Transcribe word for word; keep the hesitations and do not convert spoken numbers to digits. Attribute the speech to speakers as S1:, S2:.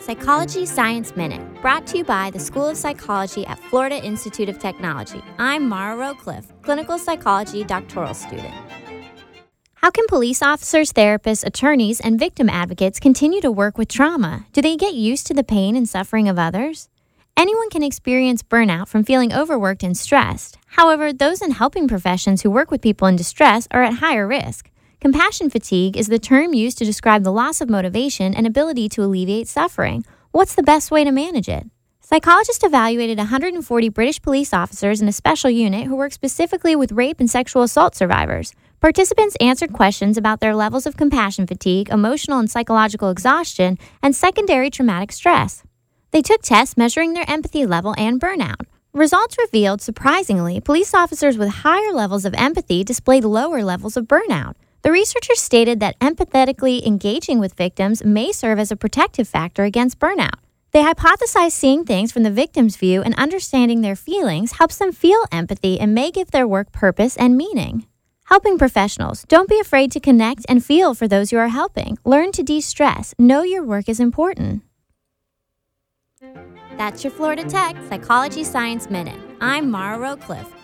S1: Psychology Science Minute, brought to you by the School of Psychology at Florida Institute of Technology. I'm Mara Rowcliffe, clinical psychology doctoral student. How can police officers, therapists, attorneys, and victim advocates continue to work with trauma? Do they get used to the pain and suffering of others? Anyone can experience burnout from feeling overworked and stressed. However, those in helping professions who work with people in distress are at higher risk. Compassion fatigue is the term used to describe the loss of motivation and ability to alleviate suffering. What's the best way to manage it? Psychologists evaluated one hundred forty British police officers in a special unit who work specifically with rape and sexual assault survivors. Participants answered questions about their levels of compassion fatigue, emotional and psychological exhaustion, and secondary traumatic stress. They took tests measuring their empathy level and burnout. Results revealed, surprisingly, police officers with higher levels of empathy displayed lower levels of burnout. The researchers stated that empathetically engaging with victims may serve as a protective factor against burnout. They hypothesized seeing things from the victim's view and understanding their feelings helps them feel empathy and may give their work purpose and meaning. Helping professionals. Don't be afraid to connect and feel for those you are helping. Learn to de-stress. Know your work is important. That's your Florida Tech Psychology Science Minute. I'm Mara Rowcliffe,